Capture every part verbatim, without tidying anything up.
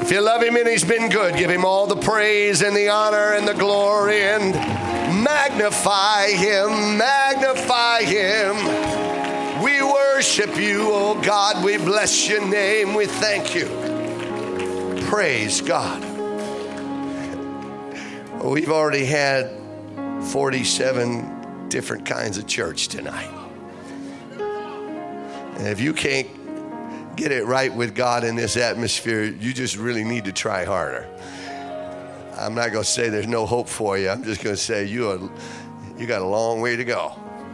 If you love him and he's been good, give him all the praise and the honor and the glory and magnify him, magnify him. We worship you, oh God. We bless your name. We thank you. Praise God. We've already had forty-seven different kinds of church tonight. And if you can't get it right with God in this atmosphere, you just really need to try harder. I'm not going to say there's no hope for you. I'm just going to say you are, you got a long way to go.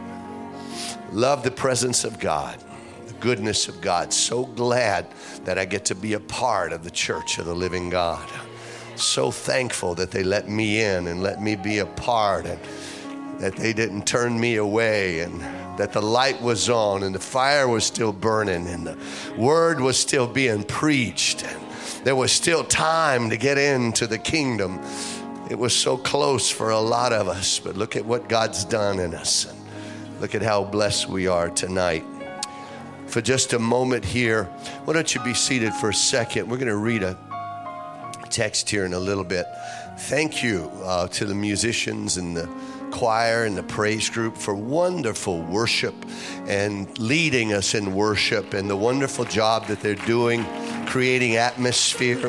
Love the presence of God, the goodness of God. So glad that I get to be a part of the church of the living God. So thankful that they let me in and let me be a part, and that they didn't turn me away, and that the light was on and the fire was still burning and the word was still being preached, and there was still time to get into the kingdom. It was so close for a lot of us, but look at what God's done in us, and look at how blessed we are tonight. For just a moment here, why don't you be seated for a second? We're going to read a text here in a little bit. Thank you uh, to the musicians and the choir and the praise group for wonderful worship and leading us in worship, and the wonderful job that they're doing creating atmosphere.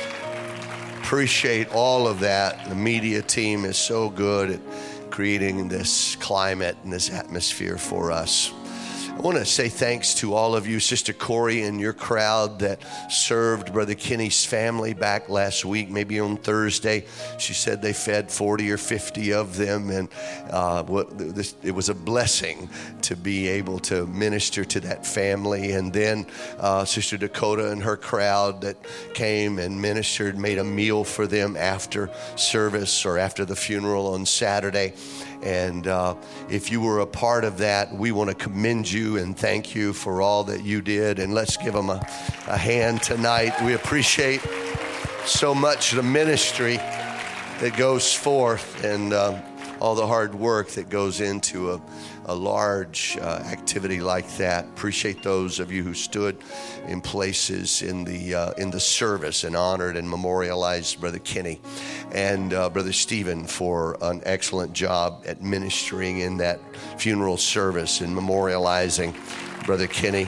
Appreciate all of that. The media team is so good at creating this climate and this atmosphere for us. I want to say thanks to all of you, Sister Corey and your crowd that served Brother Kenny's family back last week, maybe on Thursday. She said they fed forty or fifty of them, and uh, what, this, it was a blessing to be able to minister to that family. And then uh, Sister Dakota and her crowd that came and ministered, made a meal for them after service or after the funeral on Saturday. And uh, if you were a part of that, we want to commend you and thank you for all that you did. And let's give them a, a hand tonight. We appreciate so much the ministry that goes forth, and uh, all the hard work that goes into a, a large uh, activity like that. Appreciate those of you who stood in places in the uh, in the service and honored and memorialized Brother Kenny and uh, Brother Stephen for an excellent job at ministering in that funeral service and memorializing Brother Kenny.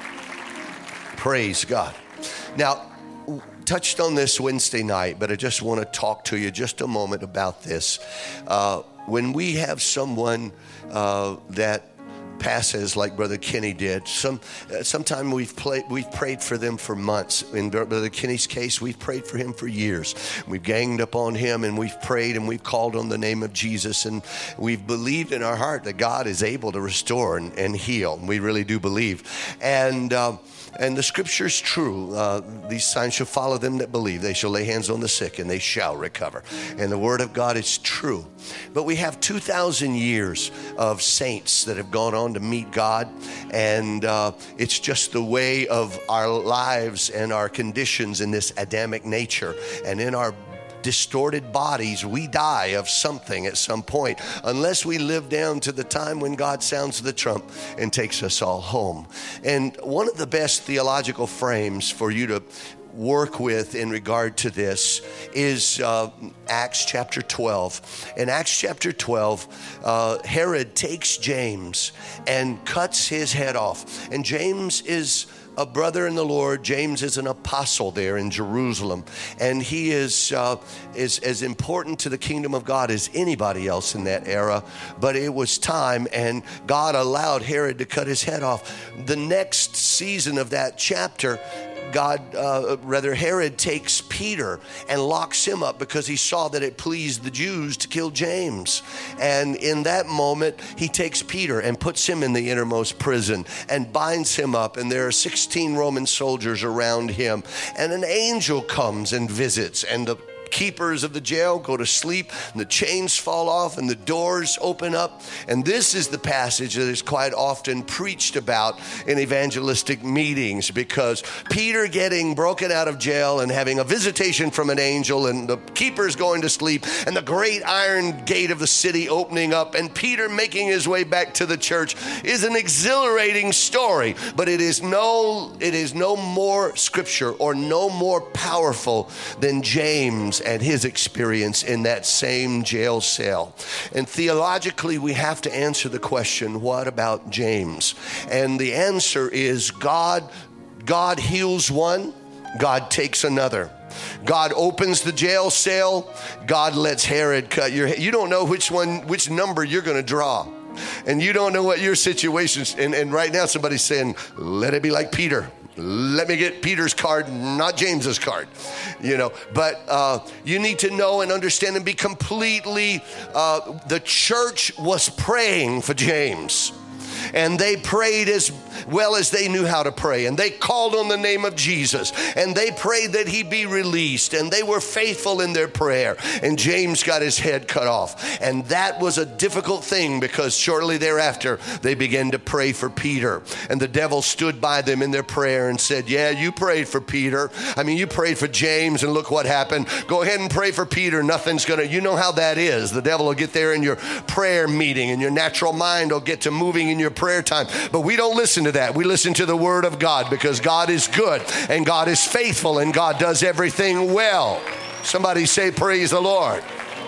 Praise God. Now, touched on this Wednesday night, but I just want to talk to you just a moment about this. Uh, when we have someone uh, that passes like Brother Kenny did, some uh, sometime we've played, we've prayed for them for months. In Brother Kenny's case, we've prayed for him for years. We've ganged up on him, and we've prayed, and we've called on the name of Jesus, and we've believed in our heart that God is able to restore and, and heal. We really do believe, and. Uh, And the scripture is true. Uh, these signs shall follow them that believe. They shall lay hands on the sick and they shall recover. And the word of God is true. But we have two thousand years of saints that have gone on to meet God. And uh, it's just the way of our lives and our conditions in this Adamic nature. And in our distorted bodies, we die of something at some point, unless we live down to the time when God sounds the trump and takes us all home. And one of the best theological frames for you to work with in regard to this is uh, Acts chapter twelve. In Acts chapter twelve, uh, Herod takes James and cuts his head off. And James is a brother in the Lord. James is an apostle there in Jerusalem, and he is uh, is as important to the kingdom of God as anybody else in that era. But it was time, and God allowed Herod to cut his head off. The next season of that chapter, God, uh, rather Herod takes Peter and locks him up because he saw that it pleased the Jews to kill James. And in that moment, he takes Peter and puts him in the innermost prison and binds him up. And there are sixteen Roman soldiers around him. And an angel comes and visits, and the keepers of the jail go to sleep, and the chains fall off, and the doors open up. And this is the passage that is quite often preached about in evangelistic meetings, because Peter getting broken out of jail and having a visitation from an angel, and the keepers going to sleep, and the great iron gate of the city opening up, and Peter making his way back to the church is an exhilarating story. But it is no, it is no more scripture or no more powerful than James and his experience in that same jail cell. And theologically, we have to answer the question, what about James? And the answer is God, God heals one, God takes another. God opens the jail cell, God lets Herod cut your head. You don't know which one, which number you're going to draw. And you don't know what your situation's, and, and right now somebody's saying, let it be like Peter. Let me get Peter's card, not James's card, you know. But uh, you need to know and understand and be completely, uh, the church was praying for James. And they prayed as well as they knew how to pray. And they called on the name of Jesus. And they prayed that he be released. And they were faithful in their prayer. And James got his head cut off. And that was a difficult thing, because shortly thereafter, they began to pray for Peter. And the devil stood by them in their prayer and said, yeah, you prayed for Peter. I mean, you prayed for James, and look what happened. Go ahead and pray for Peter. Nothing's going to, you know how that is. The devil will get there in your prayer meeting, and your natural mind will get to moving in your prayer time. But we don't listen to that. We listen to the word of God, because God is good and God is faithful and God does everything well. Somebody say, praise the Lord.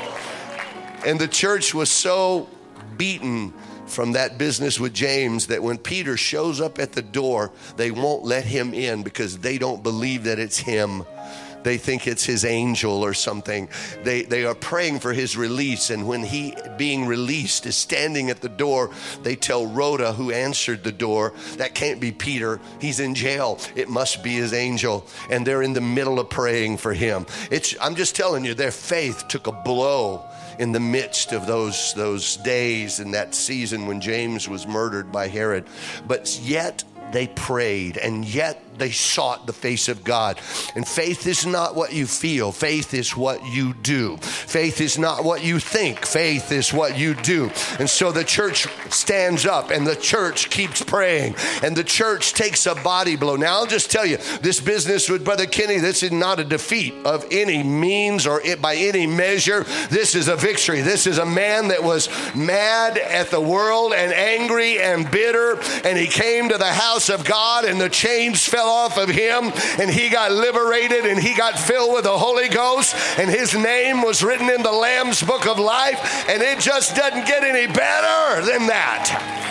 And the church was so beaten from that business with James that when Peter shows up at the door, they won't let him in because they don't believe that it's him. They think it's his angel or something. They they are praying for his release. And when he, being released, is standing at the door, they tell Rhoda, who answered the door, that can't be Peter. He's in jail. It must be his angel. And they're in the middle of praying for him. It's, I'm just telling you, their faith took a blow in the midst of those, those days in that season when James was murdered by Herod. But yet they prayed, and yet they sought the face of God. And faith is not what you feel. Faith is what you do. Faith is not what you think. Faith is what you do. And so the church stands up, and the church keeps praying, and the church takes a body blow. Now, I'll just tell you, this business with Brother Kenny, this is not a defeat of any means or it, by any measure. This is a victory. This is a man that was mad at the world and angry and bitter, and he came to the house of God, and the chains fell off of him, and he got liberated, and he got filled with the Holy Ghost, and his name was written in the Lamb's Book of Life, and it just doesn't get any better than that.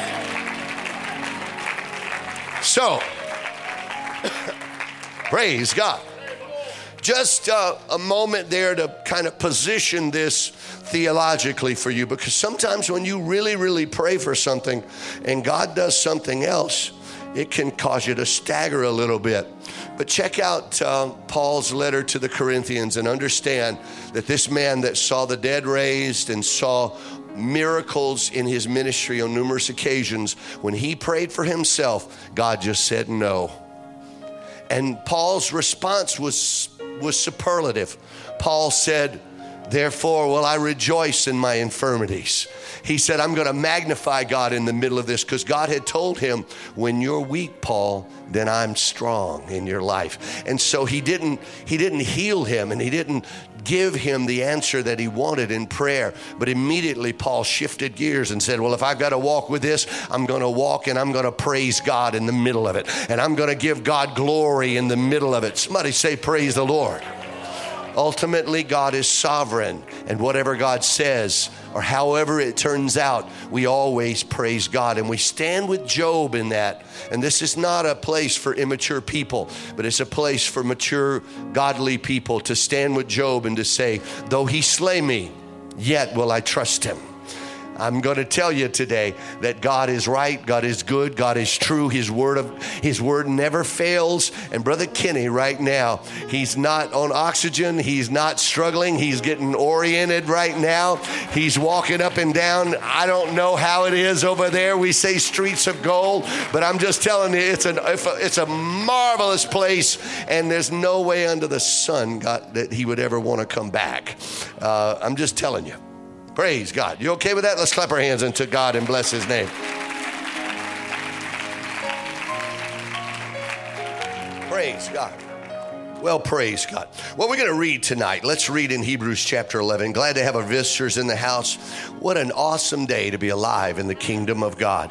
So, praise God. Just uh, a moment there to kind of position this theologically for you, because sometimes when you really, really pray for something and God does something else, it can cause you to stagger a little bit. But check out uh, Paul's letter to the Corinthians and understand that this man that saw the dead raised and saw miracles in his ministry on numerous occasions, when he prayed for himself, God just said no. And Paul's response was, was superlative. Paul said, therefore will I rejoice in my infirmities. He said, I'm going to magnify God in the middle of this, because God had told him, when you're weak, Paul, then I'm strong in your life. And so he didn't, he didn't heal him, and he didn't give him the answer that he wanted in prayer. But immediately Paul shifted gears and said, well, if I've got to walk with this, I'm going to walk and I'm going to praise God in the middle of it. And I'm going to give God glory in the middle of it. Somebody say, praise the Lord. Ultimately, God is sovereign, and whatever God says, or however it turns out, we always praise God. And we stand with Job in that. And this is not a place for immature people, but it's a place for mature, godly people to stand with Job and to say, though he slay me, yet will I trust him. I'm going to tell you today that God is right, God is good, God is true. His word of His word never fails. And Brother Kenny right now, he's not on oxygen, he's not struggling, he's getting oriented right now. He's walking up and down. I don't know how it is over there. We say streets of gold, but I'm just telling you, it's an it's a marvelous place, and there's no way under the sun, God, that he would ever want to come back. Uh, I'm just telling you. Praise God. You okay with that? Let's clap our hands unto God and bless his name. Praise God. Well, praise God. Well, we're going to read tonight. Let's read in Hebrews chapter eleven. Glad to have our visitors in the house. What an awesome day to be alive in the kingdom of God.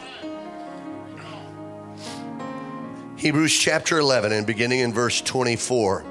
Hebrews chapter eleven and beginning in verse twenty-four.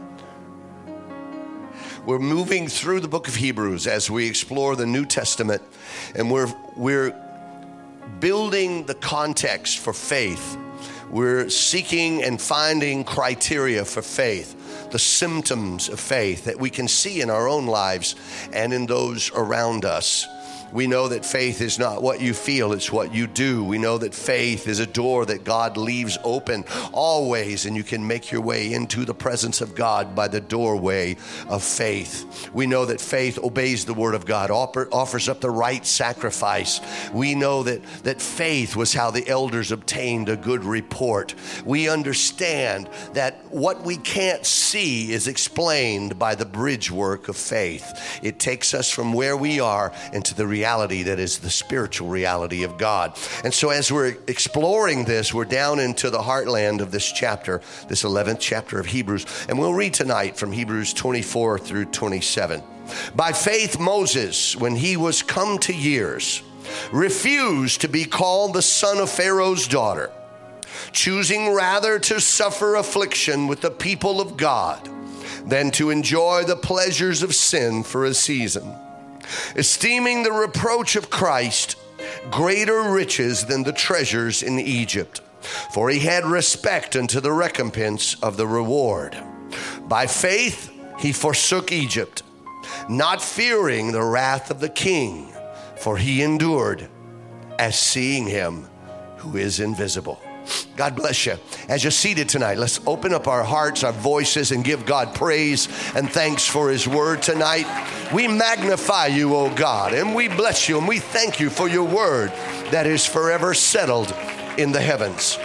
We're moving through the book of Hebrews as we explore the New Testament, and we're we're building the context for faith. We're seeking and finding criteria for faith, the symptoms of faith that we can see in our own lives and in those around us. We know that faith is not what you feel, it's what you do. We know that faith is a door that God leaves open always, and you can make your way into the presence of God by the doorway of faith. We know that faith obeys the word of God, offer, offers up the right sacrifice. We know that, that faith was how the elders obtained a good report. We understand that what we can't see is explained by the bridge work of faith. It takes us from where we are into the reality that is the spiritual reality of God. And so as we're exploring this, we're down into the heartland of this chapter, this eleventh chapter of Hebrews. And we'll read tonight from Hebrews twenty-four through twenty-seven. By faith, Moses, when he was come to years, refused to be called the son of Pharaoh's daughter, choosing rather to suffer affliction with the people of God than to enjoy the pleasures of sin for a season, esteeming the reproach of Christ greater riches than the treasures in Egypt, for he had respect unto the recompense of the reward. By faith he forsook Egypt, not fearing the wrath of the king, for he endured as seeing him who is invisible. God bless you. As you're seated tonight, let's open up our hearts, our voices, and give God praise and thanks for his word tonight. We magnify you, O God, and we bless you, and we thank you for your word that is forever settled in the heavens.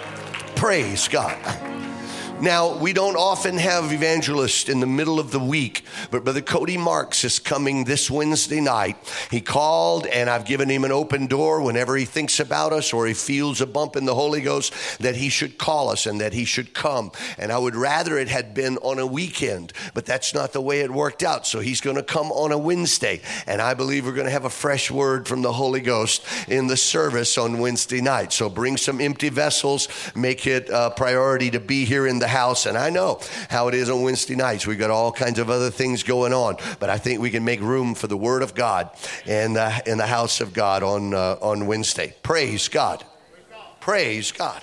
Praise God. Now, we don't often have evangelists in the middle of the week, but Brother Cody Marks is coming this Wednesday night. He called, and I've given him an open door whenever he thinks about us or he feels a bump in the Holy Ghost that he should call us and that he should come. And I would rather it had been on a weekend, but that's not the way it worked out. So he's going to come on a Wednesday, and I believe we're going to have a fresh word from the Holy Ghost in the service on Wednesday night. So bring some empty vessels, make it a priority to be here in the house. And I know how it is on Wednesday nights. We've got all kinds of other things going on, but I think we can make room for the word of God and uh, in the house of God on uh, on Wednesday. Praise God. Praise God.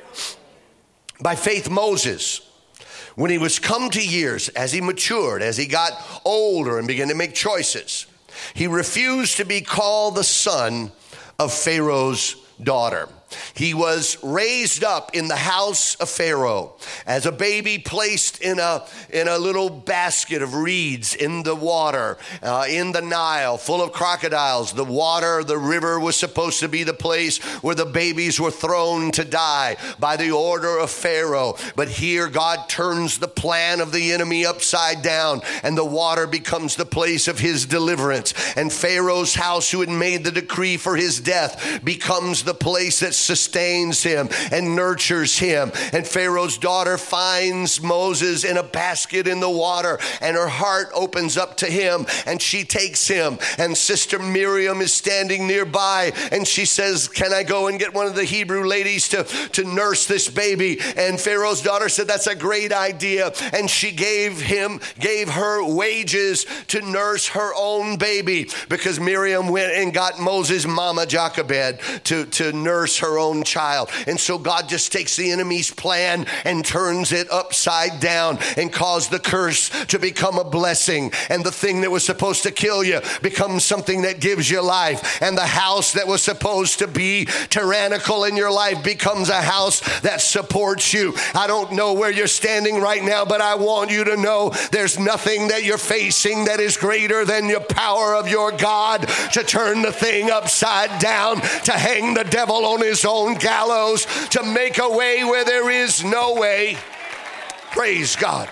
By faith, Moses, when he was come to years, as he matured, as he got older and began to make choices, he refused to be called the son of Pharaoh's daughter. He was raised up in the house of Pharaoh as a baby, placed in a in a little basket of reeds in the water, uh, in the Nile, full of crocodiles. The water, the river was supposed to be the place where the babies were thrown to die by the order of Pharaoh. But here God turns the plan of the enemy upside down, and the water becomes the place of his deliverance. And Pharaoh's house, who had made the decree for his death, becomes the place that sustains him and nurtures him. And Pharaoh's daughter finds Moses in a basket in the water, and her heart opens up to him, and she takes him. And Sister Miriam is standing nearby, and she says, "Can I go and get one of the Hebrew ladies to, to nurse this baby?" And Pharaoh's daughter said, "That's a great idea." And she gave him, gave her wages to nurse her own baby, because Miriam went and got Moses' mama Jochebed to, to nurse her her own child. And so God just takes the enemy's plan and turns it upside down and causes the curse to become a blessing. And the thing that was supposed to kill you becomes something that gives you life. And the house that was supposed to be tyrannical in your life becomes a house that supports you. I don't know where you're standing right now, but I want you to know there's nothing that you're facing that is greater than the power of your God to turn the thing upside down, to hang the devil on his own gallows, to make a way where there is no way. Praise God.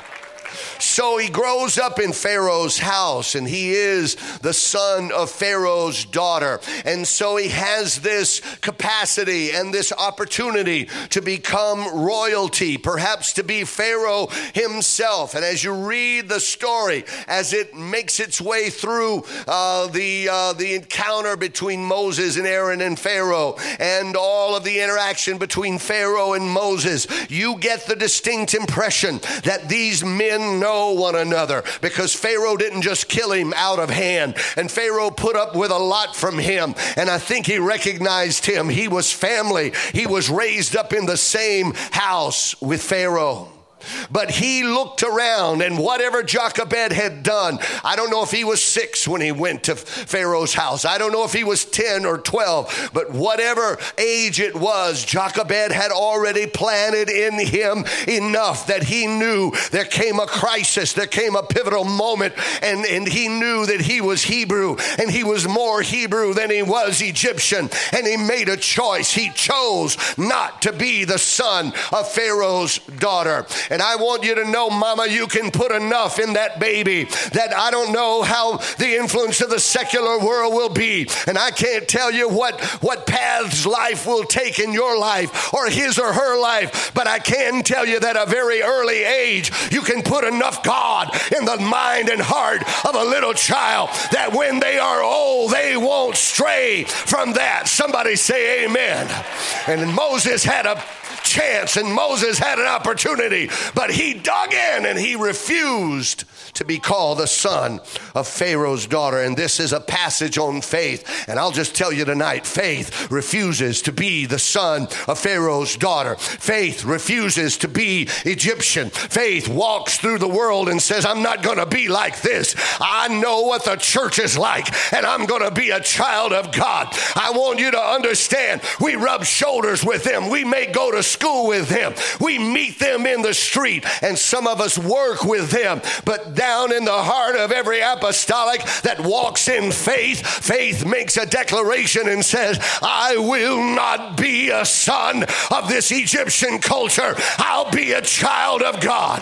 So he grows up in Pharaoh's house, and he is the son of Pharaoh's daughter. And so he has this capacity and this opportunity to become royalty, perhaps to be Pharaoh himself. And as you read the story, as it makes its way through uh, the, uh, the encounter between Moses and Aaron and Pharaoh, and all of the interaction between Pharaoh and Moses, you get the distinct impression that these men know one another, because Pharaoh didn't just kill him out of hand, and Pharaoh put up with a lot from him, and I think he recognized him. He was family. He was raised up in the same house with Pharaoh. But he looked around, and whatever Jochebed had done, I don't know if he was six when he went to Pharaoh's house. I don't know if he was ten or twelve, but whatever age it was, Jochebed had already planted in him enough that he knew there came a crisis, there came a pivotal moment, and, and he knew that he was Hebrew, and he was more Hebrew than he was Egyptian, and he made a choice. He chose not to be the son of Pharaoh's daughter. And I want you to know, mama, you can put enough in that baby that I don't know how the influence of the secular world will be. And I can't tell you what, what paths life will take in your life or his or her life. But I can tell you that at a very early age, you can put enough God in the mind and heart of a little child that when they are old, they won't stray from that. Somebody say amen. And Moses had a chance, and Moses had an opportunity, but he dug in and he refused to be called the son of Pharaoh's daughter. And this is a passage on faith. And I'll just tell you tonight, faith refuses to be the son of Pharaoh's daughter. Faith refuses to be Egyptian. Faith walks through the world and says, I'm not going to be like this. I know what the church is like, and I'm going to be a child of God. I want you to understand, we rub shoulders with them. We may go to school with them. We meet them in the street, and some of us work with them. But down in the heart of every apostolic that walks in faith, faith makes a declaration and says, I will not be a son of this Egyptian culture. I'll be a child of God.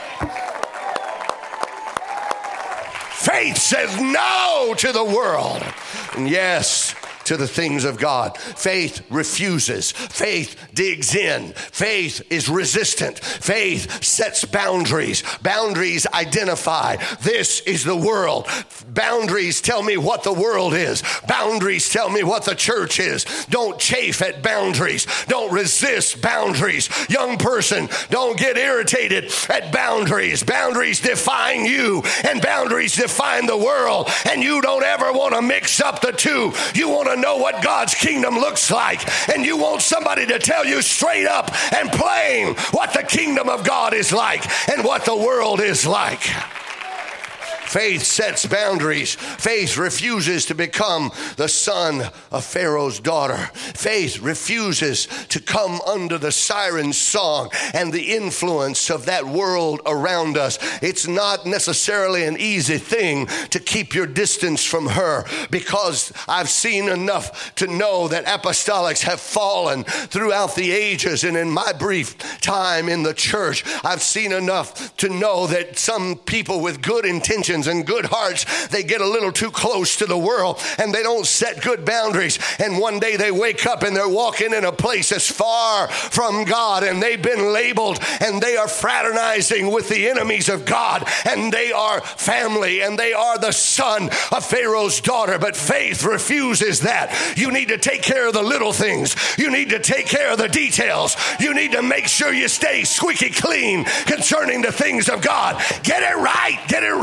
Faith says no to the world, and yes to the things of God. Faith refuses. Faith digs in. Faith is resistant. Faith sets boundaries. Boundaries identify. This is the world. Boundaries tell me what the world is. Boundaries tell me what the church is. Don't chafe at boundaries. Don't resist boundaries. Young person, don't get irritated at boundaries. Boundaries define you, and boundaries define the world, and you don't ever want to mix up the two. You want to know what God's kingdom looks like, and you want somebody to tell you straight up and plain what the kingdom of God is like and what the world is like. Faith sets boundaries. Faith refuses to become the son of Pharaoh's daughter. Faith refuses to come under the siren song and the influence of that world around us. It's not necessarily an easy thing to keep your distance from her, because I've seen enough to know that apostolics have fallen throughout the ages. And in my brief time in the church, I've seen enough to know that some people with good intentions and good hearts, they get a little too close to the world and they don't set good boundaries. And one day they wake up and they're walking in a place that's far from God, and they've been labeled, and they are fraternizing with the enemies of God, and they are family, and they are the son of Pharaoh's daughter. But faith refuses that. You need to take care of the little things. You need to take care of the details. You need to make sure you stay squeaky clean concerning the things of God. Get it right. Get it right.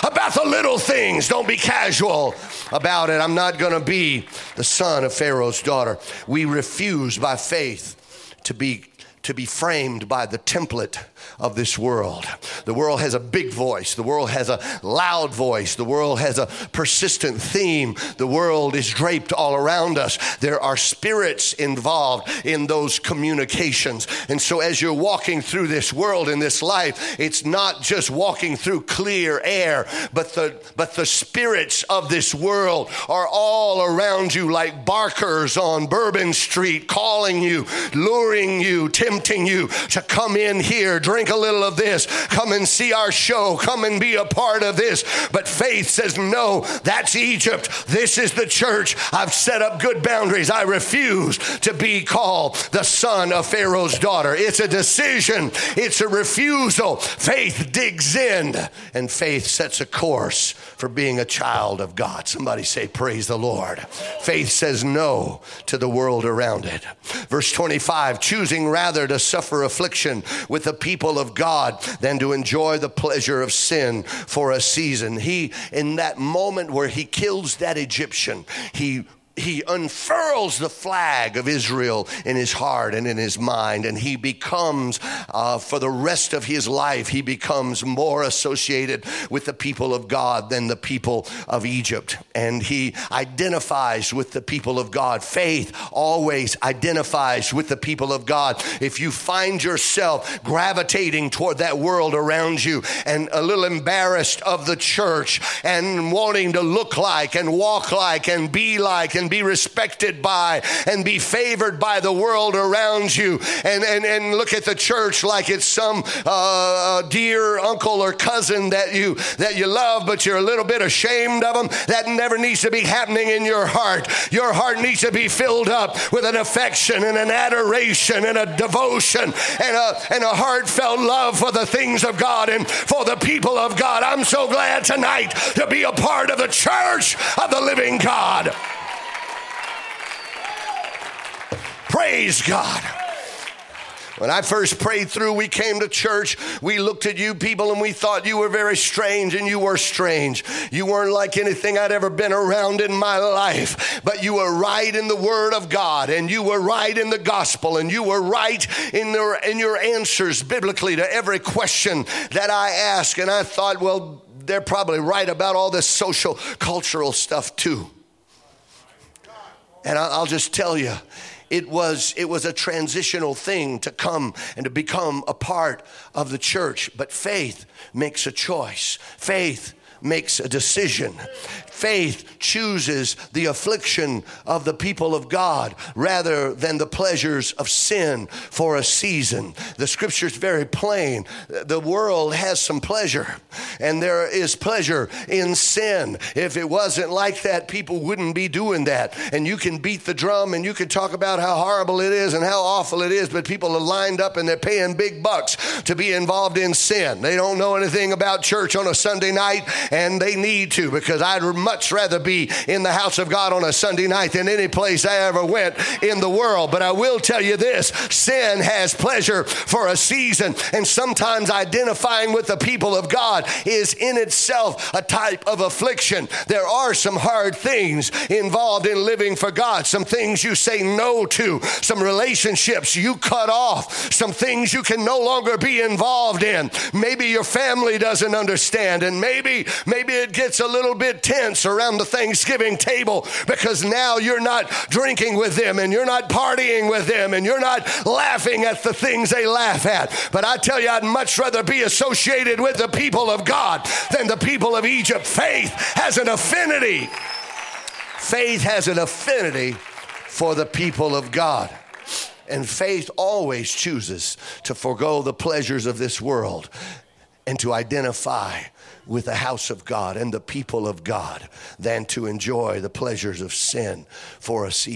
about the little things. Don't be casual about it. I'm not going to be the son of Pharaoh's daughter. We refuse by faith to be to be framed by the template of this world. The world has a big voice. The world has a loud voice. The world has a persistent theme. The world is draped all around us. There are spirits involved in those communications. And so as you're walking through this world in this life, it's not just walking through clear air, but the but the spirits of this world are all around you like barkers on Bourbon Street, calling you, luring you, tempting you to come in here, drink a little of this, come and see our show, come and be a part of this. But faith says, no, that's Egypt. This is the church. I've set up good boundaries. I refuse to be called the son of Pharaoh's daughter. It's a decision. It's a refusal. Faith digs in, and faith sets a course for being a child of God. Somebody say, praise the Lord. Faith says no to the world around it. Verse twenty-five, choosing rather to suffer affliction with the people of God than to enjoy the pleasure of sin for a season. He, in that moment where he kills that Egyptian, he He unfurls the flag of Israel in his heart and in his mind, and he becomes, uh, for the rest of his life, he becomes more associated with the people of God than the people of Egypt. And he identifies with the people of God. Faith always identifies with the people of God. If you find yourself gravitating toward that world around you and a little embarrassed of the church and wanting to look like and walk like and be like and be respected by and be favored by the world around you, and, and, and look at the church like it's some uh, dear uncle or cousin that you that you love, but you're a little bit ashamed of them, that never needs to be happening in your heart. Your heart needs to be filled up with an affection and an adoration and a devotion and a, and a heartfelt love for the things of God and for the people of God. I'm so glad tonight to be a part of the church of the living God. Praise God. When I first prayed through, we came to church, we looked at you people and we thought you were very strange, and you were strange. You weren't like anything I'd ever been around in my life, but you were right in the Word of God, and you were right in the gospel, and you were right in, the, in your answers biblically to every question that I ask. And I thought, well, they're probably right about all this social, cultural stuff too. And I'll just tell you, It was, it was a transitional thing to come and to become a part of the church. But faith makes a choice. Faith makes a decision. Faith chooses the affliction of the people of God rather than the pleasures of sin for a season. The scripture is very plain. The world has some pleasure, and there is pleasure in sin. If it wasn't like that, people wouldn't be doing that. And you can beat the drum and you can talk about how horrible it is and how awful it is, but people are lined up and they're paying big bucks to be involved in sin. They don't know anything about church on a Sunday night, and they need to, because I'd much rather be in the house of God on a Sunday night than any place I ever went in the world. But I will tell you this, sin has pleasure for a season, and sometimes identifying with the people of God is in itself a type of affliction. There are some hard things involved in living for God, some things you say no to, some relationships you cut off, some things you can no longer be involved in. Maybe your family doesn't understand, and maybe maybe it gets a little bit tense around the Thanksgiving table because now you're not drinking with them and you're not partying with them and you're not laughing at the things they laugh at. But I tell you, I'd much rather be associated with the people of God than the people of Egypt. Faith has an affinity. Faith has an affinity for the people of God. And faith always chooses to forego the pleasures of this world and to identify with the house of God and the people of God than to enjoy the pleasures of sin for a season.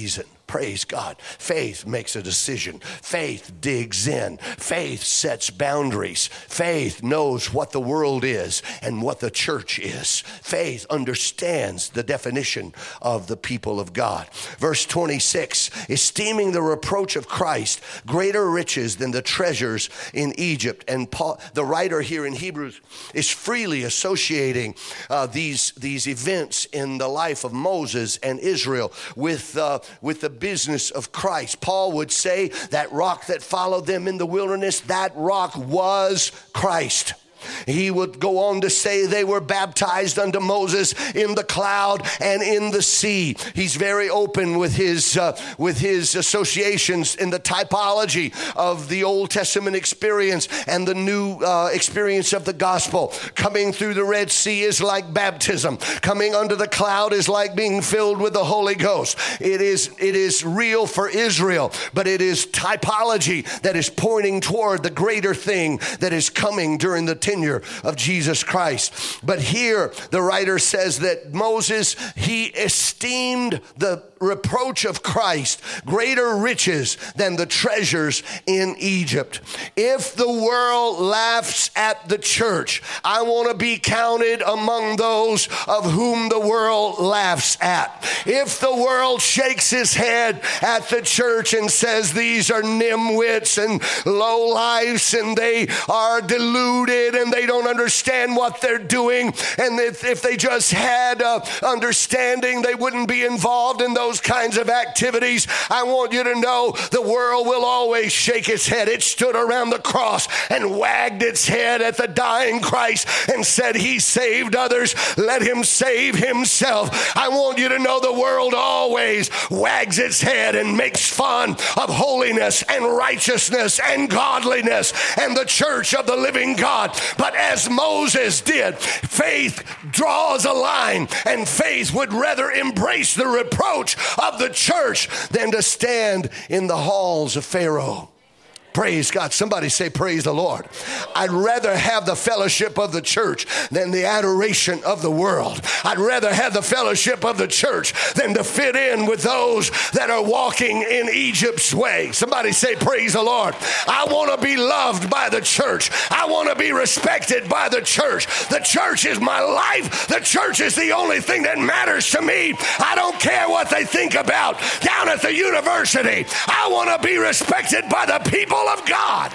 Praise God. Faith makes a decision. Faith digs in. Faith sets boundaries. Faith knows what the world is and what the church is. Faith understands the definition of the people of God. Verse twenty-six, esteeming the reproach of Christ greater riches than the treasures in Egypt. And Paul, the writer here in Hebrews, is freely associating uh, these, these events in the life of Moses and Israel with, uh, with the business of Christ. Paul would say that rock that followed them in the wilderness, that rock was Christ. He would go on to say they were baptized unto Moses in the cloud and in the sea. He's very open with his uh, with his associations in the typology of the Old Testament experience and the new uh, experience of the gospel. Coming through the Red Sea is like baptism. Coming under the cloud is like being filled with the Holy Ghost. It is it is real for Israel, but it is typology that is pointing toward the greater thing that is coming during the tenure of Jesus Christ. But here the writer says that Moses, he esteemed the reproach of Christ greater riches than the treasures in Egypt. If the world laughs at the church, I want to be counted among those of whom the world laughs at. If the world shakes his head at the church and says these are nimwits and lowlifes and they are deluded and they don't understand what they're doing, and if, if they just had uh, understanding, they wouldn't be involved in those kinds of activities. I want you to know the world will always shake its head. It stood around the cross and wagged its head at the dying Christ and said, he saved others, let him save himself. I want you to know the world always wags its head and makes fun of holiness and righteousness and godliness and the church of the living God. But as Moses did, faith draws a line, and faith would rather embrace the reproach of the church than to stand in the halls of Pharaoh. Praise God. Somebody say, praise the Lord. I'd rather have the fellowship of the church than the adoration of the world. I'd rather have the fellowship of the church than to fit in with those that are walking in Egypt's way. Somebody say, praise the Lord. I want to be loved by the church. I want to be respected by the church. The church is my life. The church is the only thing that matters to me. I don't care what they think about down at the university. I want to be respected by the people of God.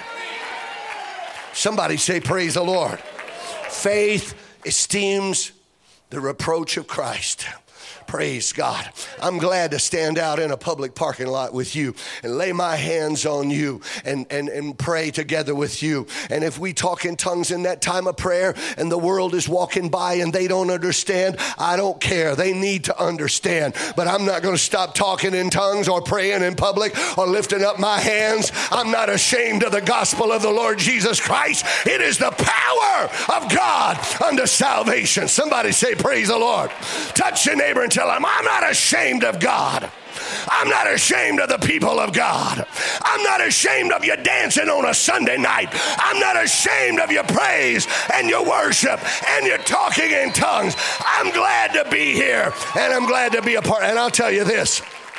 Somebody say, praise the Lord. Faith esteems the reproach of Christ. Praise God. I'm glad to stand out in a public parking lot with you and lay my hands on you and, and, and pray together with you. And if we talk in tongues in that time of prayer and the world is walking by and they don't understand, I don't care. They need to understand. But I'm not going to stop talking in tongues or praying in public or lifting up my hands. I'm not ashamed of the gospel of the Lord Jesus Christ. It is the power of God unto salvation. Somebody say, praise the Lord. Touch your neighbor and tell him, I'm not ashamed of God. I'm not ashamed of the people of God. I'm not ashamed of you dancing on a Sunday night. I'm not ashamed of your praise and your worship and your talking in tongues. I'm glad to be here, and I'm glad to be a part. And I'll tell you this.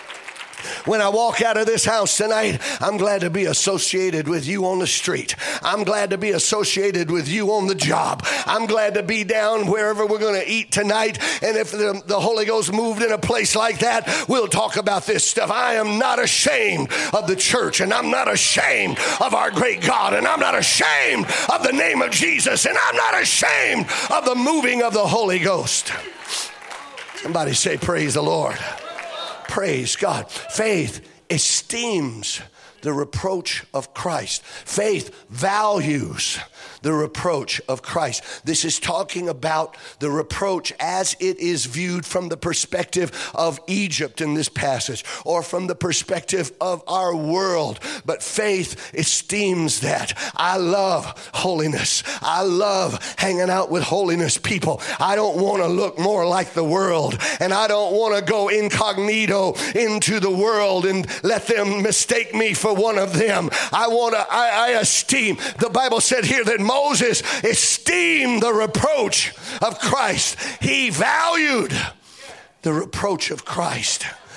When I walk out of this house tonight, I'm glad to be associated with you on the street. I'm glad to be associated with you on the job. I'm glad to be down wherever we're going to eat tonight. And if the, the Holy Ghost moved in a place like that, we'll talk about this stuff. I am not ashamed of the church, and I'm not ashamed of our great God, and I'm not ashamed of the name of Jesus, and I'm not ashamed of the moving of the Holy Ghost. Somebody say, praise the Lord. Praise God. Faith esteems the reproach of Christ. Faith values the reproach of Christ. This is talking about the reproach as it is viewed from the perspective of Egypt in this passage, or from the perspective of our world. But faith esteems that. I love holiness. I love hanging out with holiness people. I don't want to look more like the world, and I don't want to go incognito into the world and let them mistake me for one of them. I want to, I, I esteem. The Bible said here that Moses esteemed the reproach of Christ. He valued the reproach of Christ.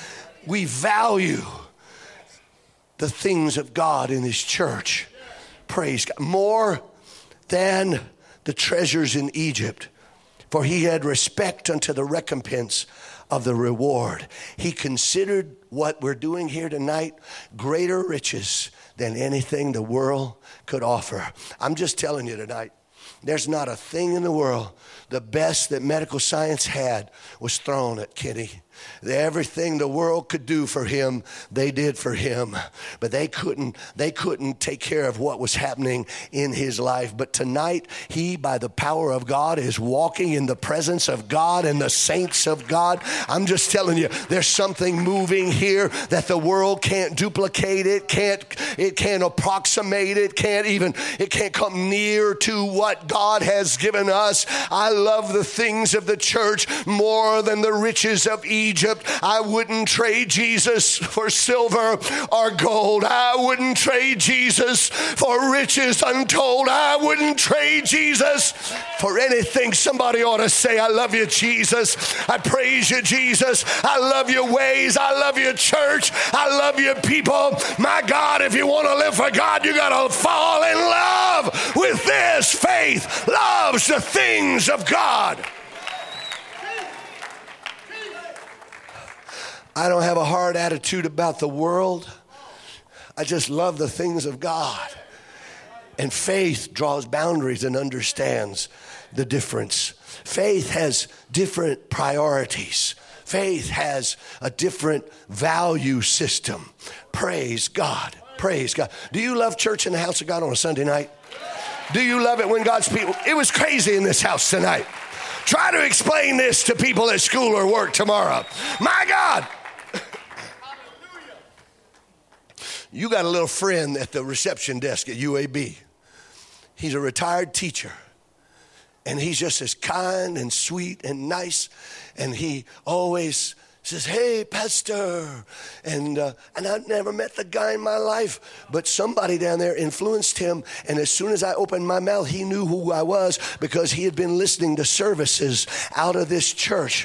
we value the things of God in his church. Praise God. More than the treasures in Egypt, for he had respect unto the recompense of the reward. He considered what we're doing here tonight greater riches than anything the world could offer. I'm just telling you tonight, there's not a thing in the world. The best that medical science had was thrown at Kenny. Everything the world could do for him, they did for him. But they couldn't, they couldn't take care of what was happening in his life. But tonight, he, by the power of God, is walking in the presence of God and the saints of God. I'm just telling you, there's something moving here that the world can't duplicate. It can't, it can't approximate it, can't even, it can't come near to what God has given us. I love the things of the church more than the riches of Egypt. Egypt. I wouldn't trade Jesus for silver or gold. I wouldn't trade Jesus for riches untold. I wouldn't trade Jesus for anything. Somebody ought to say, I love you, Jesus. I praise you, Jesus. I love your ways. I love your church. I love your people. My God, if you want to live for God, you got to fall in love with this. Faith loves the things of God. I don't have a hard attitude about the world. I just love the things of God. And faith draws boundaries and understands the difference. Faith has different priorities. Faith has a different value system. Praise God. Praise God. Do you love church in the house of God on a Sunday night? Do you love it when God's people? It was crazy in this house tonight. Try to explain this to people at school or work tomorrow. My God. You got a little friend at the reception desk at U A B. He's a retired teacher. And he's just as kind and sweet and nice. And he always says, hey, pastor. And uh, and I've never met the guy in my life. But somebody down there influenced him. And as soon as I opened my mouth, he knew who I was because he had been listening to services out of this church.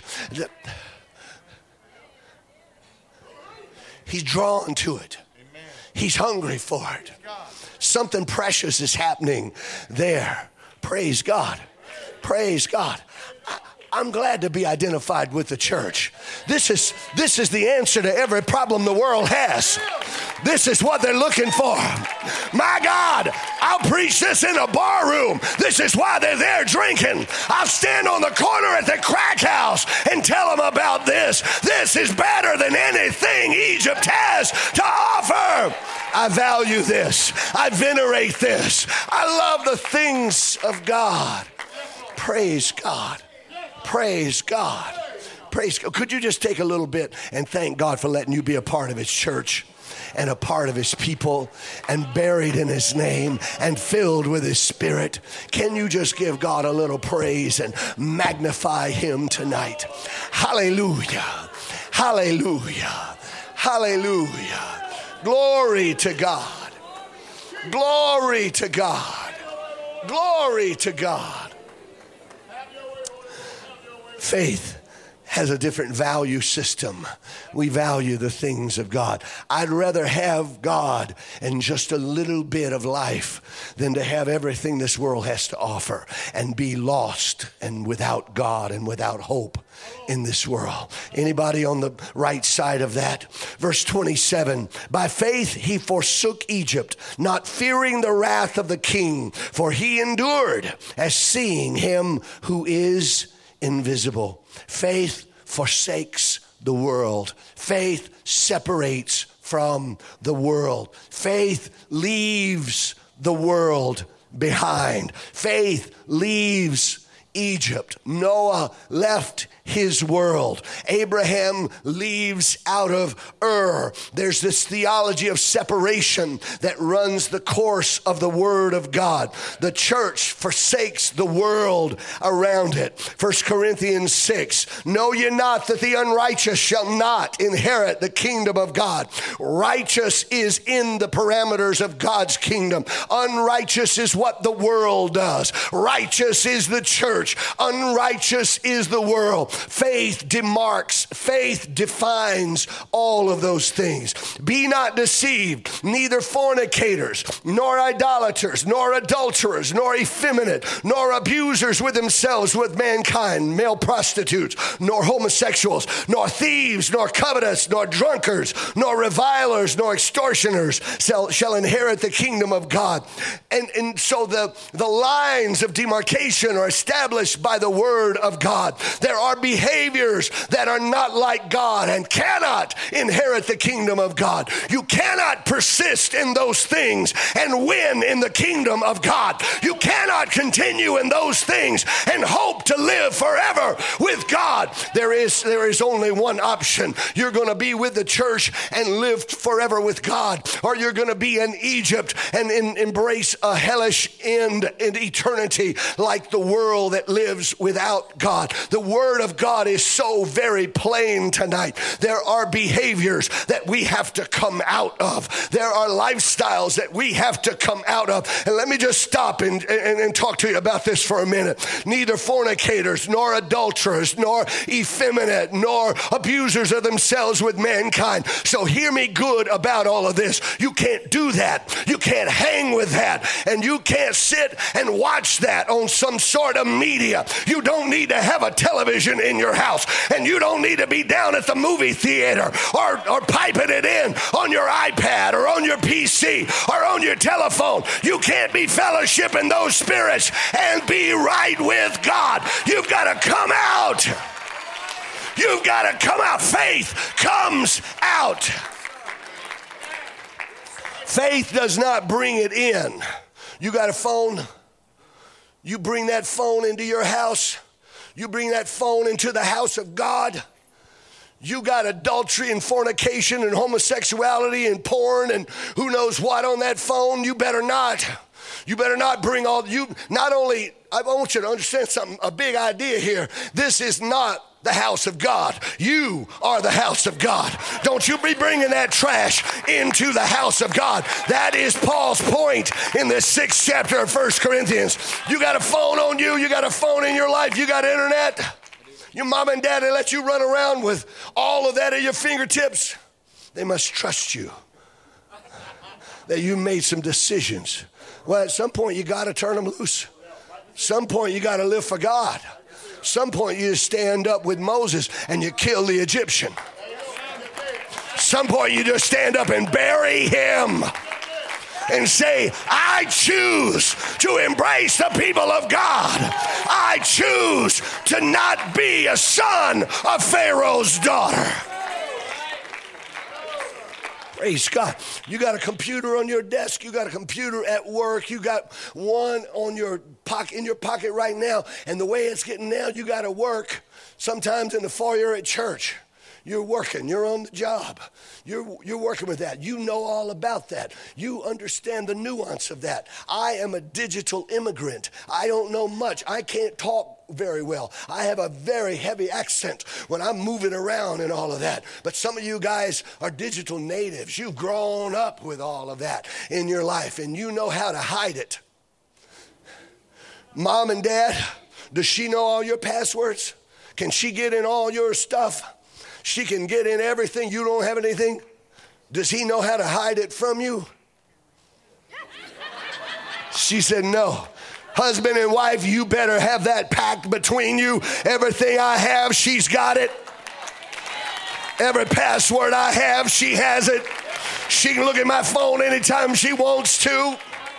He's drawn to it. He's hungry for it. Something precious is happening there. Praise God. Praise God. I, I'm glad to be identified with the church. This is, this is the answer to every problem the world has. This is what they're looking for. My God, I'll preach this in a bar room. This is why they're there drinking. I'll stand on the corner at the crack house and tell them about this. This is better than anything Egypt has to offer. I value this. I venerate this. I love the things of God. Praise God. Praise God. Praise God. Could you just take a little bit and thank God for letting you be a part of his church and a part of his people and buried in his name and filled with his spirit? Can you just give God a little praise and magnify him tonight? Hallelujah. Hallelujah. Hallelujah. Glory to God. Glory to God. Glory to God. Faith has a different value system. We value the things of God. I'd rather have God and just a little bit of life than to have everything this world has to offer and be lost and without God and without hope in this world. Anybody on the right side of that? Verse twenty-seven, by faith he forsook Egypt, not fearing the wrath of the king, for he endured as seeing him who is invisible. Faith forsakes the world. Faith separates from the world. Faith leaves the world behind. Faith leaves Egypt. Noah left his world. Abraham leaves out of Ur. There's this theology of separation that runs the course of the Word of God. The church forsakes the world around it. First Corinthians six, know ye not that the unrighteous shall not inherit the kingdom of God? Righteous is in the parameters of God's kingdom. Unrighteous is what the world does. Righteous is the church. church. Unrighteous is the world. Faith demarks, faith defines all of those things. Be not deceived, neither fornicators, nor idolaters, nor adulterers, nor effeminate, nor abusers with themselves with mankind, male prostitutes, nor homosexuals, nor thieves, nor covetous, nor drunkards, nor revilers, nor extortioners shall, shall inherit the kingdom of God. And, and so the, the lines of demarcation are established by the word of God. There are behaviors that are not like God and cannot inherit the kingdom of God. You cannot persist in those things and win in the kingdom of God. You cannot continue in those things and hope to live forever with God. There is, there is only one option. You're going to be with the church and live forever with God, or you're going to be in Egypt and in, embrace a hellish end in eternity like the world that lives without God. The word of God is so very plain tonight. There are behaviors that we have to come out of. There are lifestyles that we have to come out of. And let me just stop and, and, and talk to you about this for a minute. Neither fornicators, nor adulterers, nor effeminate, nor abusers of themselves with mankind. So hear me good about all of this. You can't do that. You can't hang with that. And you can't sit and watch that on some sort of media. You don't need to have a television in your house. And you don't need to be down at the movie theater or, or piping it in on your iPad or on your P C or on your telephone. You can't be fellowshipping those spirits and be right with God. You've got to come out. You've got to come out. Faith comes out. Faith does not bring it in. You got a phone. You bring that phone into your house. You bring that phone into the house of God. You got adultery and fornication and homosexuality and porn and who knows what on that phone. You better not. You better not bring all, you, not only, I want you to understand something, a big idea here. This is not the house of God. You are the house of God. Don't you be bringing that trash into the house of God. That is Paul's point in this sixth chapter of First Corinthians. You got a phone on you. You got a phone in your life. You got internet. Your mom and dad, they let you run around with all of that at your fingertips. They must trust you that you made some decisions. Well, at some point, you got to turn them loose. Some point, you got to live for God. Some point, you just stand up with Moses and you kill the Egyptian. Some point, you just stand up and bury him and say, I choose to embrace the people of God. I choose to not be a son of Pharaoh's daughter. Praise God. You got a computer on your desk. You got a computer at work. You got one on your pocket, in your pocket right now. And the way it's getting now, you got to work sometimes in the foyer at church. You're working. You're on the job. You're, you're working with that. You know all about that. You understand the nuance of that. I am a digital immigrant. I don't know much. I can't talk very well. I have a very heavy accent when I'm moving around and all of that. But some of you guys are digital natives. You've grown up with all of that in your life, and you know how to hide it. Mom and dad, does she know all your passwords? Can she get in all your stuff? She can get in everything. You don't have anything. Does he know how to hide it from you? She said, no. Husband and wife, you better have that pact between you. Everything I have, she's got it. Every password I have, she has it. She can look at my phone anytime she wants to.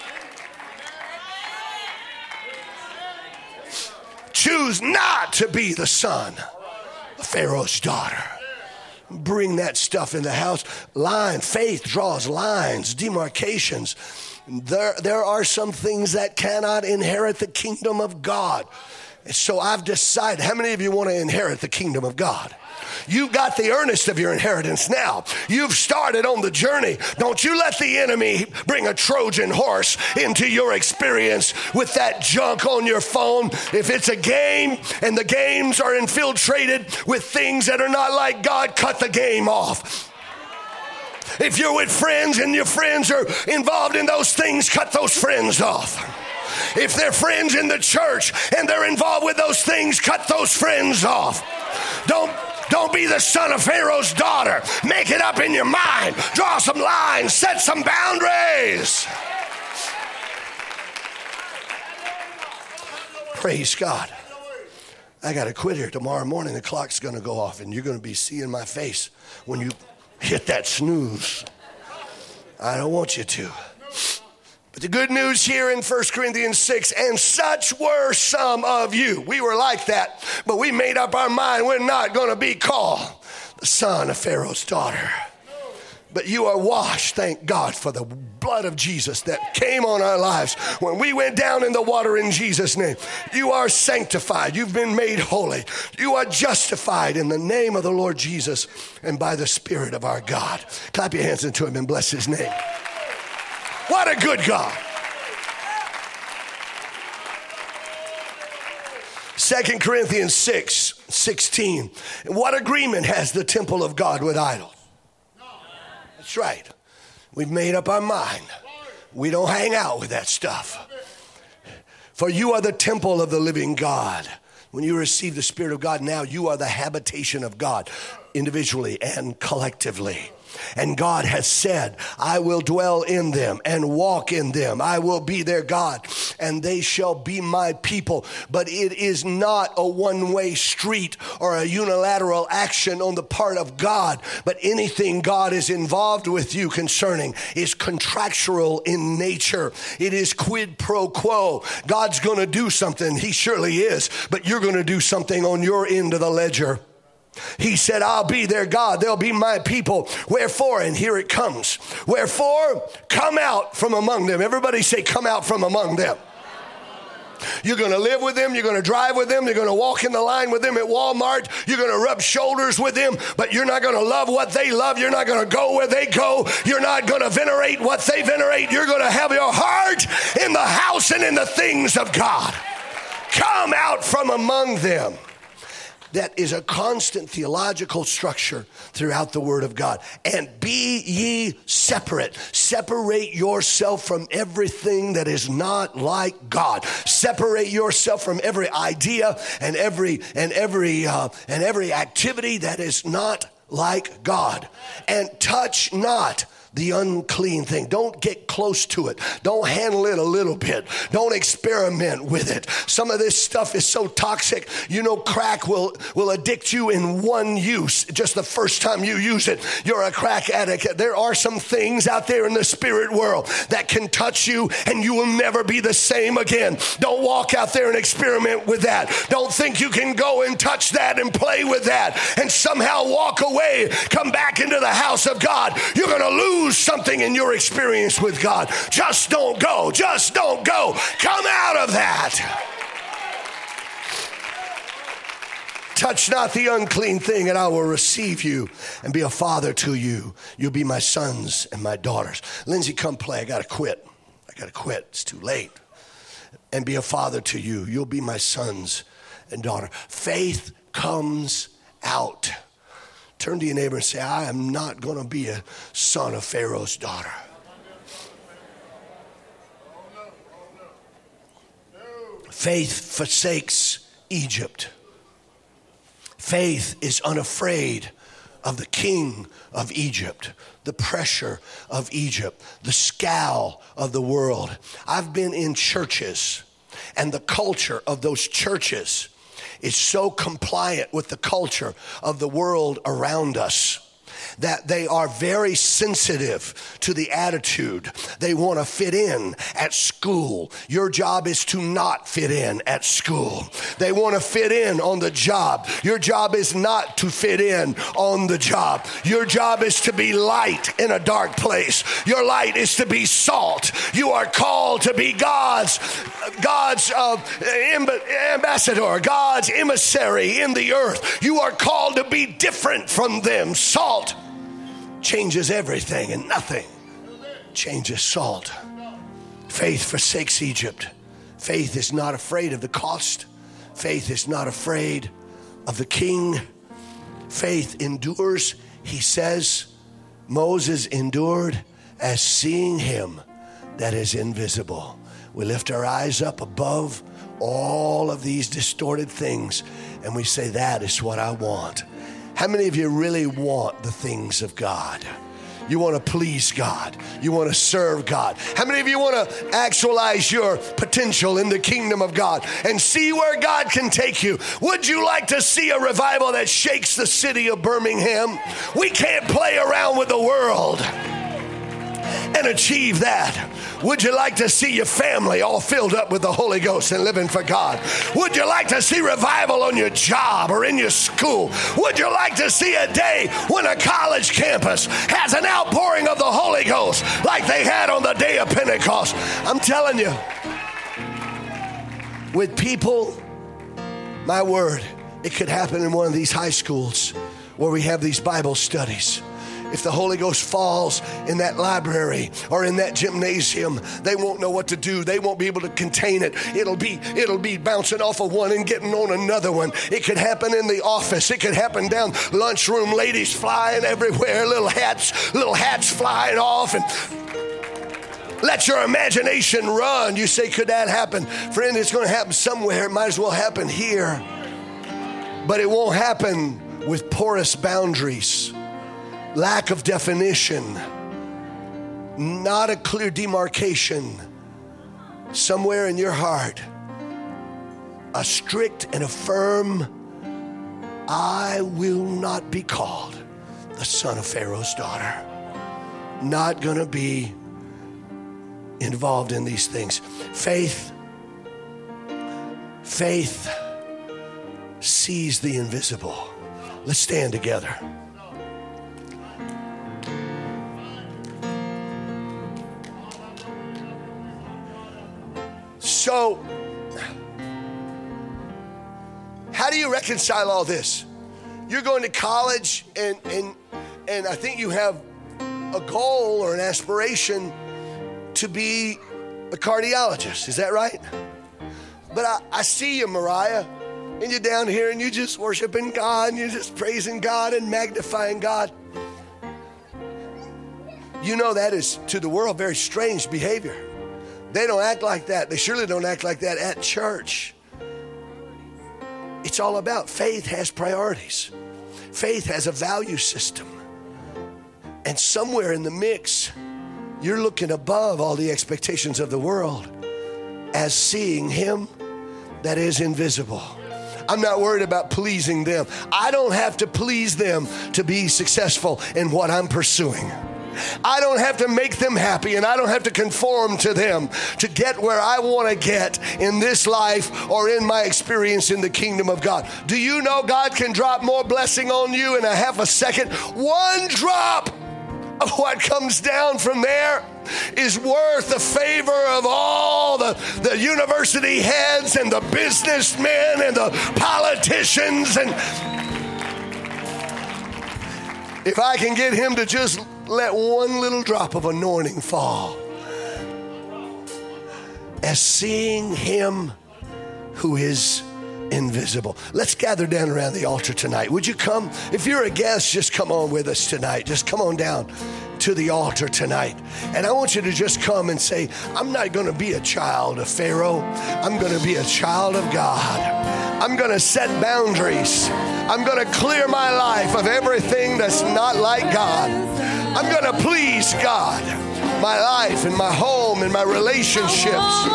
Choose not to be the son of Pharaoh's daughter. Bring that stuff in the house. Line, faith draws lines, demarcations. There, there are some things that cannot inherit the kingdom of God. So I've decided, how many of you want to inherit the kingdom of God? You've got the earnest of your inheritance now. You've started on the journey. Don't you let the enemy bring a Trojan horse into your experience with that junk on your phone. If it's a game and the games are infiltrated with things that are not like God, cut the game off. If you're with friends and your friends are involved in those things, cut those friends off. If they're friends in the church and they're involved with those things, cut those friends off. Don't Don't be the son of Pharaoh's daughter. Make it up in your mind. Draw some lines. Set some boundaries. Praise God. I got to quit here. Tomorrow morning the clock's going to go off and you're going to be seeing my face when you hit that snooze. I don't want you to. But the good news here in First Corinthians six, and such were some of you. We were like that, but we made up our mind we're not going to be called the son of Pharaoh's daughter. But you are washed, thank God, for the blood of Jesus that came on our lives when we went down in the water in Jesus' name. You are sanctified. You've been made holy. You are justified in the name of the Lord Jesus and by the Spirit of our God. Clap your hands into him and bless his name. What a good God. Second Corinthians six sixteen. What agreement has the temple of God with idols? That's right. We've made up our mind. We don't hang out with that stuff. For you are the temple of the living God. When you receive the Spirit of God now, you are the habitation of God, individually and collectively. And God has said, I will dwell in them and walk in them. I will be their God, and they shall be my people. But it is not a one-way street or a unilateral action on the part of God. But anything God is involved with you concerning is contractual in nature. It is quid pro quo. God's going to do something. He surely is. But you're going to do something on your end of the ledger. He said, I'll be their God. They'll be my people. Wherefore, and here it comes. Wherefore, come out from among them. Everybody say, come out from among them. You're going to live with them. You're going to drive with them. You're going to walk in the line with them at Walmart. You're going to rub shoulders with them, but you're not going to love what they love. You're not going to go where they go. You're not going to venerate what they venerate. You're going to have your heart in the house and in the things of God. Come out from among them. That is a constant theological structure throughout the Word of God. And be ye separate. Separate yourself from everything that is not like God. Separate yourself from every idea and every and every uh, and every activity that is not like God. And touch not the unclean thing. Don't get close to it. Don't handle it a little bit. Don't experiment with it. Some of this stuff is so toxic. You know, crack will, will addict you in one use. Just the first time you use it, you're a crack addict. There are some things out there in the spirit world that can touch you and you will never be the same again. Don't walk out there and experiment with that. Don't think you can go and touch that and play with that and somehow walk away, come back into the house of God. You're going to lose something in your experience with God. Just don't go. Just don't go. Come out of that. Touch not the unclean thing, and I will receive you and be a father to you. You'll be my sons and my daughters. Lindsay, come play. I got to quit. I got to quit. It's too late. And be a father to you. You'll be my sons and daughter. Faith comes out. Turn to your neighbor and say, I am not going to be a son of Pharaoh's daughter. Faith forsakes Egypt. Faith is unafraid of the king of Egypt, the pressure of Egypt, the scowl of the world. I've been in churches, and the culture of those churches is so compliant with the culture of the world around us that they are very sensitive to the attitude. They want to fit in at school. Your job is to not fit in at school. They want to fit in on the job. Your job is not to fit in on the job. Your job is to be light in a dark place. Your light is to be salt. You are called to be God's God's uh, ambassador, God's emissary in the earth. You are called to be different from them. Salt changes everything, and nothing changes salt. Faith forsakes Egypt. Faith is not afraid of the cost. Faith is not afraid of the king. Faith endures. He says, Moses endured as seeing him that is invisible. We lift our eyes up above all of these distorted things, and we say, that is what I want. How many of you really want the things of God? You want to please God. You want to serve God. How many of you want to actualize your potential in the kingdom of God and see where God can take you? Would you like to see a revival that shakes the city of Birmingham? We can't play around with the world and achieve that. Would you like to see your family all filled up with the Holy Ghost and living for God? Would you like to see revival on your job or in your school? Would you like to see a day when a college campus has an outpouring of the Holy Ghost like they had on the day of Pentecost? I'm telling you, with people, my word, it could happen in one of these high schools where we have these Bible studies. If the Holy Ghost falls in that library or in that gymnasium, they won't know what to do. They won't be able to contain it. It'll be, it'll be bouncing off of one and getting on another one. It could happen in the office. It could happen down lunchroom. Ladies flying everywhere, little hats, little hats flying off, and let your imagination run. You say, could that happen? Friend, it's going to happen somewhere. It might as well happen here. But it won't happen with porous boundaries. Lack of definition, not a clear demarcation. Somewhere in your heart, a strict and a firm, I will not be called the son of Pharaoh's daughter. Not going to be involved in these things. Faith, faith sees the invisible. Let's stand together. So, how do you reconcile all this? You're going to college, and and and I think you have a goal or an aspiration to be a cardiologist. Is that right? But I, I see you, Mariah, and you're down here, and you're just worshiping God, and you're just praising God and magnifying God. You know that is, to the world, very strange behavior. They don't act like that. They surely don't act like that at church. It's all about faith has priorities. Faith has a value system. And somewhere in the mix, you're looking above all the expectations of the world as seeing him that is invisible. I'm not worried about pleasing them. I don't have to please them to be successful in what I'm pursuing. I don't have to make them happy, and I don't have to conform to them to get where I want to get in this life or in my experience in the kingdom of God. Do you know God can drop more blessing on you in a half a second? One drop of what comes down from there is worth the favor of all the, the university heads and the businessmen and the politicians. And if I can get him to just let one little drop of anointing fall, as seeing him who is invisible. Let's gather down around the altar tonight. Would you come? If you're a guest, just come on with us tonight. Just come on down to the altar tonight. And I want you to just come and say, I'm not going to be a child of Pharaoh. I'm going to be a child of God. I'm going to set boundaries. I'm going to clear my life of everything that's not like God. I'm going to please God. My life and my home and my relationships.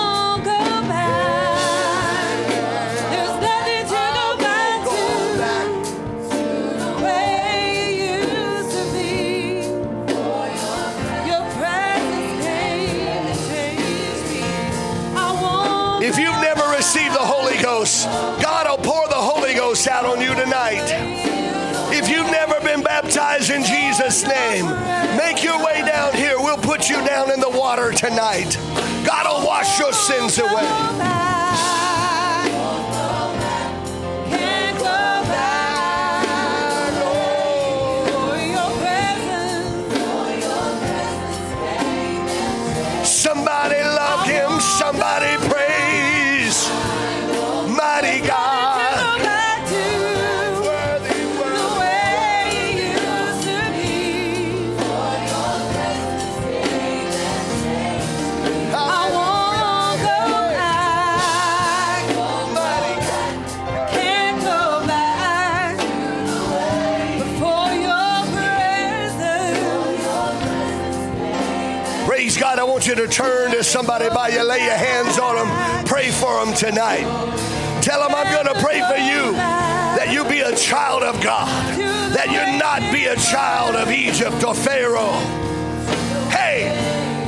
If you've never received the Holy Ghost, God will pour the Holy Ghost out on you tonight. If you've never been baptized in Jesus' name, make your way down here. We'll put you down in the water tonight. God will wash your sins away. Somebody love him. Somebody praise. Mighty God. I want you to turn to somebody by you, lay your hands on them, pray for them tonight. Tell them, I'm going to pray for you, that you be a child of God, that you not be a child of Egypt or Pharaoh. Hey!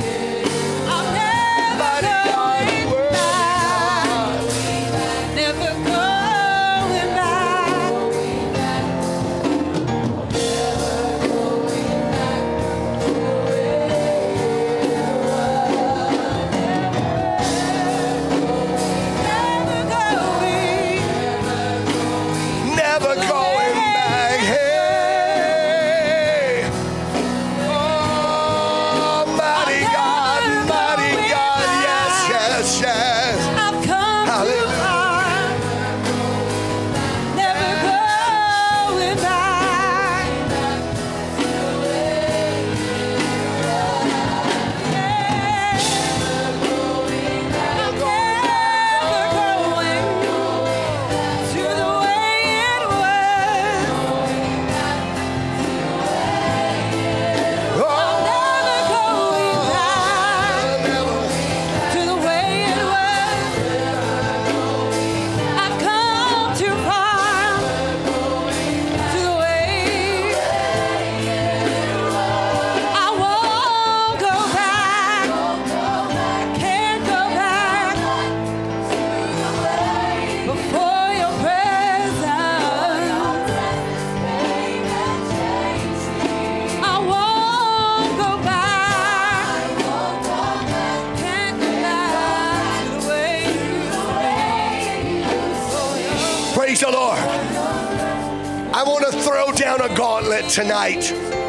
Praise the Lord. I want to throw down a gauntlet tonight.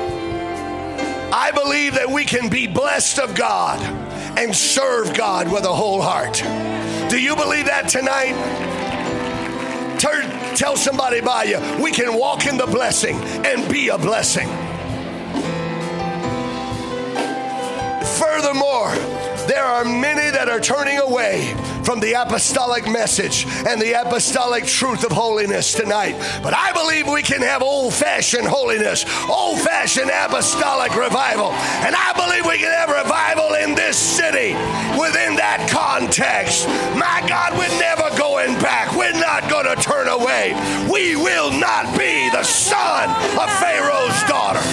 I believe that we can be blessed of God and serve God with a whole heart. Do you believe that tonight? Turn, tell somebody by you, we can walk in the blessing and be a blessing. Furthermore, there are many that are turning away from the apostolic message and the apostolic truth of holiness tonight. But I believe we can have old-fashioned holiness, old-fashioned apostolic revival. And I believe we can have revival in this city within that context. My God, we're never going back. We're not going to turn away. We will not be the son of Pharaoh's daughter.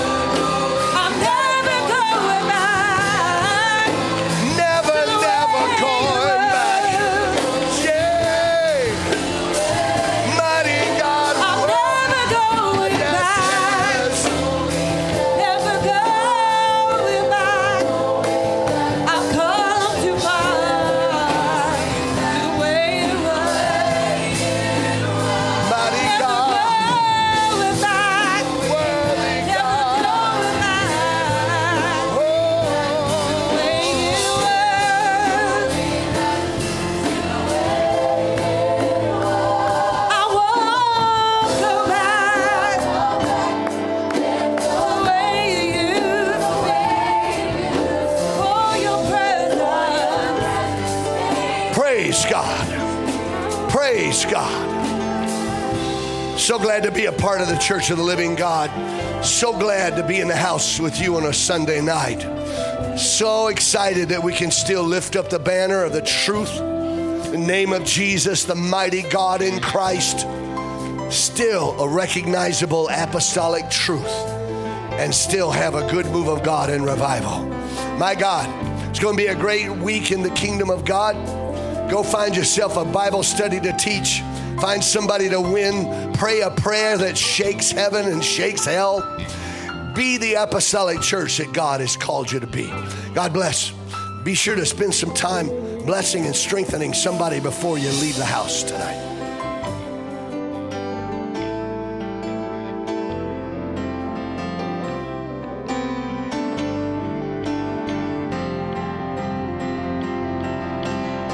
Praise God. Praise God. So glad to be a part of the Church of the Living God. So glad to be in the house with you on a Sunday night. So excited that we can still lift up the banner of the truth, the name of Jesus, the mighty God in Christ. Still a recognizable apostolic truth, and still have a good move of God in revival. My God, it's going to be a great week in the kingdom of God. Go find yourself a Bible study to teach. Find somebody to win. Pray a prayer that shakes heaven and shakes hell. Be the apostolic church that God has called you to be. God bless. Be sure to spend some time blessing and strengthening somebody before you leave the house tonight.